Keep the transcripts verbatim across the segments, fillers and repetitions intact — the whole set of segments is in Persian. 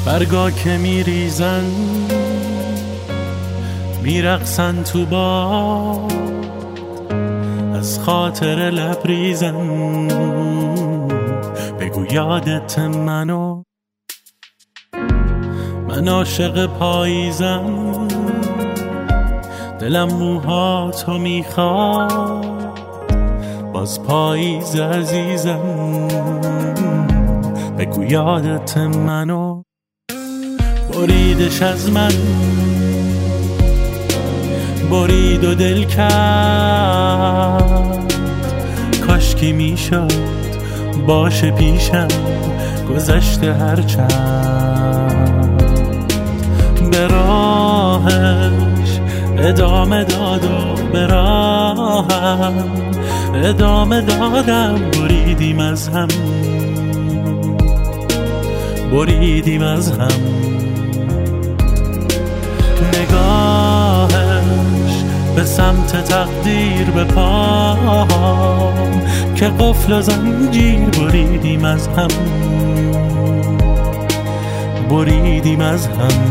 برگا که میریزن میرقصن تو باد، از خاطر لبریزن بگو یادت منو. من عاشق پاییزم، دلم موهاتو میخواد، باز پاییز عزیزم بگو یادت منو. بریدش از من برید و دل کرد، کاشکی میشد باشه پیشم گذشته هرچند. به راهش ادامه داد و به راهم ادامه دادم، بریدیم از هم بریدیم از هم. نگاهش به سمت تقدیر به پام که قفل و زنجیر بریدیم از هم بریدیم از هم.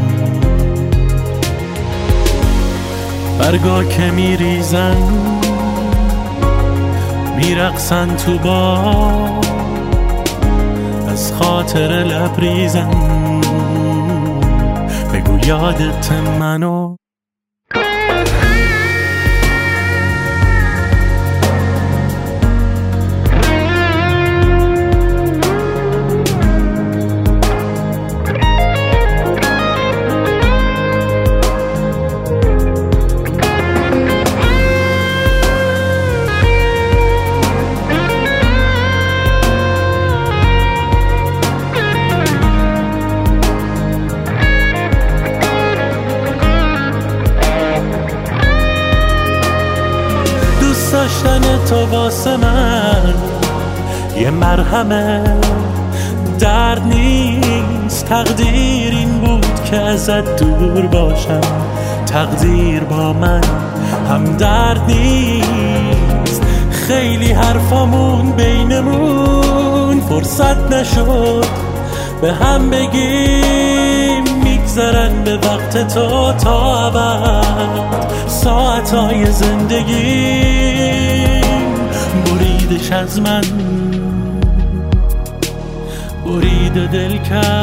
برگا که میریزن میرقصن تو باد، از خاطر لبریزن بگو یادت منو. داشتن تو واسه من یه مرهمه، درد نیست. تقدیر این بود که ازت دور باشم، تقدیر با من هم درد نیست. خیلی حرفامون بینمون فرصت نشد به هم بگیم، میگذرن به وقت تو تا ابد ساعتهای زندگی. بریدش از من برید و دل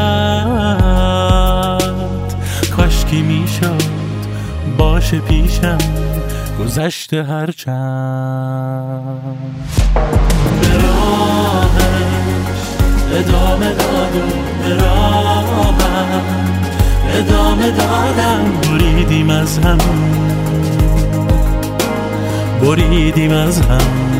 کرد، کاشکی میشد باشه پیشم گذشته هرچند. به راهش ادامه داد و به راهم ادامه دادم، بریدیم از هم بریدیم از هم.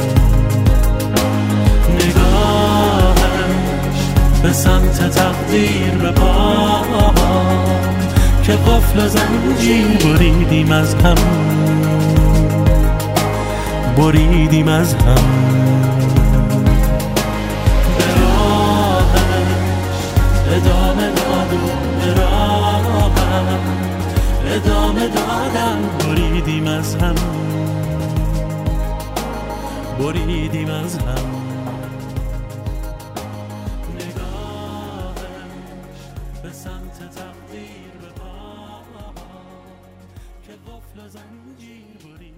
نگاهش به سمت تقدیر به پام که قفل و زنجیر بریدیم از هم بریدیم از هم. به راهش ادامه داد و به راهم ادامه دادم، بریدیم از هم بریدیم از هم. نگاهش به سمت تقدیر به پام که قفل و زنجیر بریدیم